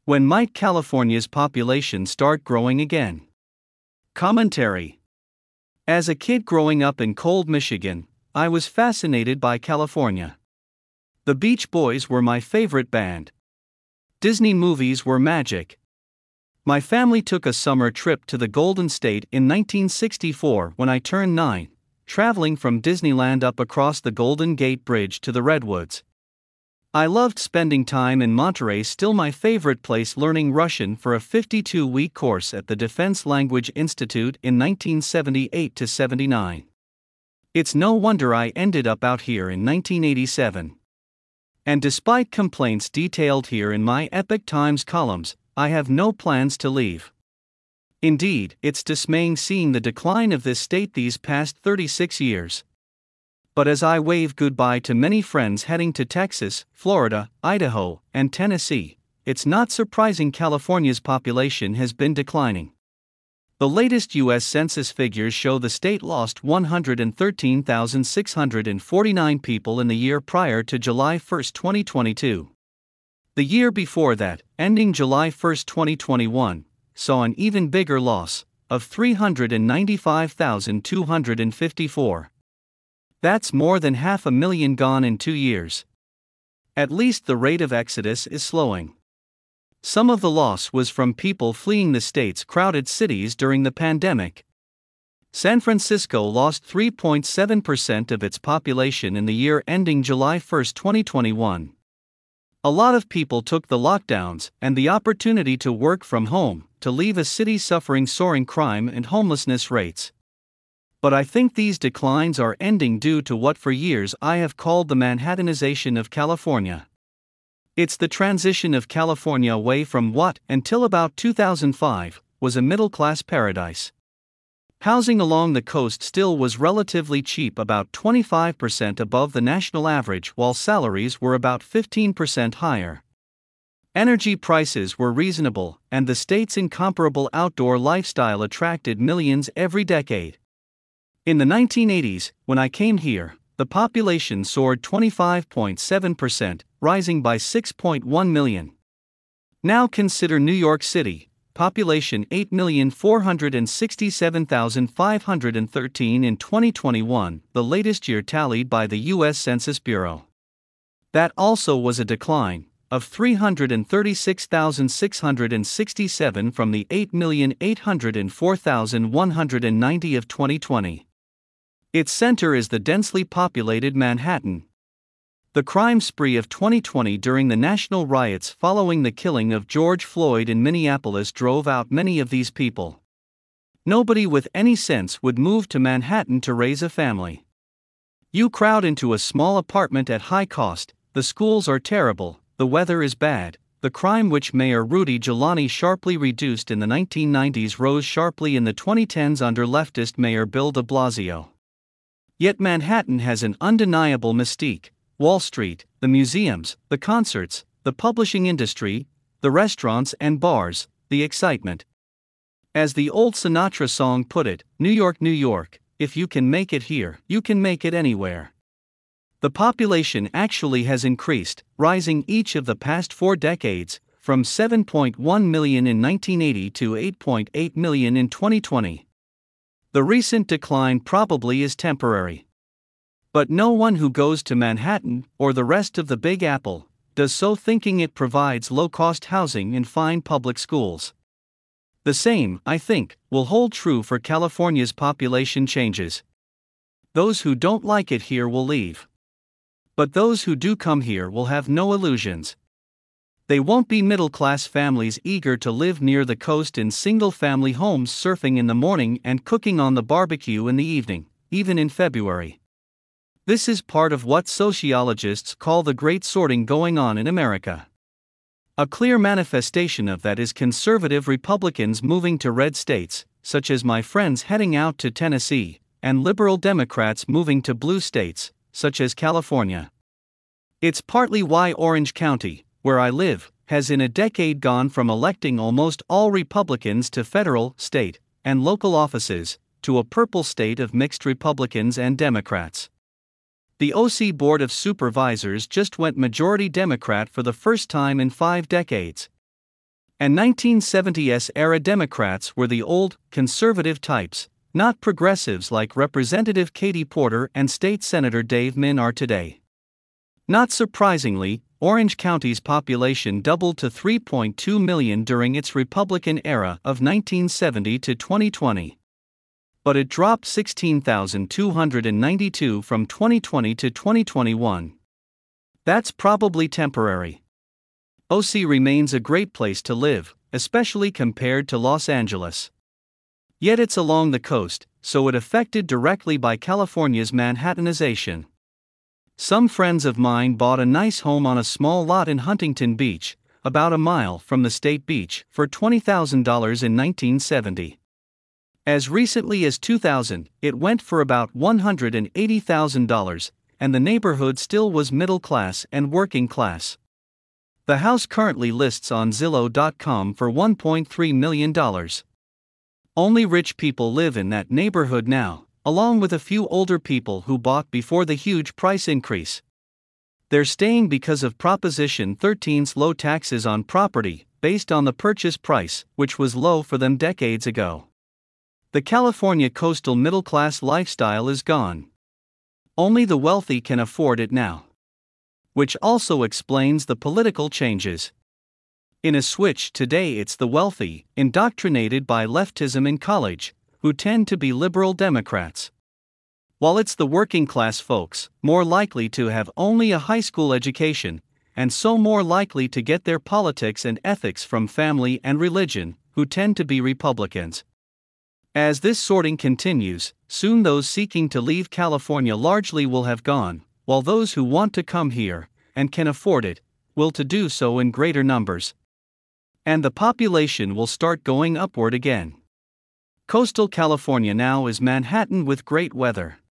When might California's population start growing again? Commentary. As a kid growing up in cold Michigan, I was fascinated by California. The Beach Boys were my favorite band. Disney movies were magic. My family took a summer trip to the Golden State in 1964 when I turned 9, traveling from Disneyland up across the Golden Gate Bridge to the Redwoods. I loved spending time in Monterey, still my favorite place, learning Russian for a 52-week course at the Defense Language Institute in 1978-79. It's no wonder I ended up out here in 1987. And despite complaints detailed here in my Epoch Times columns, I have no plans to leave. Indeed, it's dismaying seeing the decline of this state these past 36 years. But as I wave goodbye to many friends heading to Texas, Florida, Idaho, and Tennessee, it's not surprising California's population has been declining. The latest U.S. Census figures show the state lost 113,649 people in the year prior to July 1, 2022. The year before that, ending July 1, 2021, saw an even bigger loss, of 395,254. That's more than 500,000 gone in 2 years. At least the rate of exodus is slowing. Some of the loss was from people fleeing the state's crowded cities during the pandemic. San Francisco lost 3.7% of its population in the year ending July 1, 2021. A lot of people took the lockdowns and the opportunity to work from home to leave a city suffering soaring crime and homelessness rates. But I think these declines are ending due to what for years I have called the Manhattanization of California. It's the transition of California away from what, until about 2005, was a middle-class paradise. Housing along the coast still was relatively cheap, about 25% above the national average, while salaries were about 15% higher. Energy prices were reasonable, and the state's incomparable outdoor lifestyle attracted millions every decade. In the 1980s, when I came here, the population soared 25.7%, rising by 6.1 million. Now consider New York City, population 8,467,513 in 2021, the latest year tallied by the U.S. Census Bureau. That also was a decline of 336,667 from the 8,804,190 of 2020. Its center is the densely populated Manhattan. The crime spree of 2020 during the national riots following the killing of George Floyd in Minneapolis drove out many of these people. Nobody with any sense would move to Manhattan to raise a family. You crowd into a small apartment at high cost, the schools are terrible, the weather is bad, the crime, which Mayor Rudy Giuliani sharply reduced in the 1990s, rose sharply in the 2010s under leftist Mayor Bill de Blasio. Yet Manhattan has an undeniable mystique: Wall Street, the museums, the concerts, the publishing industry, the restaurants and bars, the excitement. As the old Sinatra song put it, New York, New York, if you can make it here, you can make it anywhere. The population actually has increased, rising each of the past 4 decades, from 7.1 million in 1980 to 8.8 million in 2020. The recent decline probably is temporary. But no one who goes to Manhattan, or the rest of the Big Apple, does so thinking it provides low-cost housing and fine public schools. The same, I think, will hold true for California's population changes. Those who don't like it here will leave. But those who do come here will have no illusions. They won't be middle-class families eager to live near the coast in single-family homes, surfing in the morning and cooking on the barbecue in the evening, even in February. This is part of what sociologists call the great sorting going on in America. A clear manifestation of that is conservative Republicans moving to red states, such as my friends heading out to Tennessee, and liberal Democrats moving to blue states, such as California. It's partly why Orange County, where I live, has in a decade gone from electing almost all Republicans to federal, state, and local offices, to a purple state of mixed Republicans and Democrats. The OC Board of Supervisors just went majority Democrat for the first time in 5 decades. And 1970s era Democrats were the old, conservative types, not progressives like Representative Katie Porter and State Senator Dave Min are today. Not surprisingly, Orange County's population doubled to 3.2 million during its Republican era of 1970 to 2020. But it dropped 16,292 from 2020 to 2021. That's probably temporary. OC remains a great place to live, especially compared to Los Angeles. Yet it's along the coast, so it affected directly by California's Manhattanization. Some friends of mine bought a nice home on a small lot in Huntington Beach, about a mile from the state beach, for $20,000 in 1970. As recently as 2000, it went for about $180,000, and the neighborhood still was middle class and working class. The house currently lists on Zillow.com for $1.3 million. Only rich people live in that neighborhood now, along with a few older people who bought before the huge price increase. They're staying because of Proposition 13's low taxes on property, based on the purchase price, which was low for them decades ago. The California coastal middle-class lifestyle is gone. Only the wealthy can afford it now. Which also explains the political changes. In a switch today, it's the wealthy, indoctrinated by leftism in college, who tend to be liberal Democrats. While it's the working class folks, more likely to have only a high school education, and so more likely to get their politics and ethics from family and religion, who tend to be Republicans. As this sorting continues, soon those seeking to leave California largely will have gone, while those who want to come here, and can afford it, will to do so in greater numbers. And the population will start going upward again. Coastal California now is Manhattan with great weather.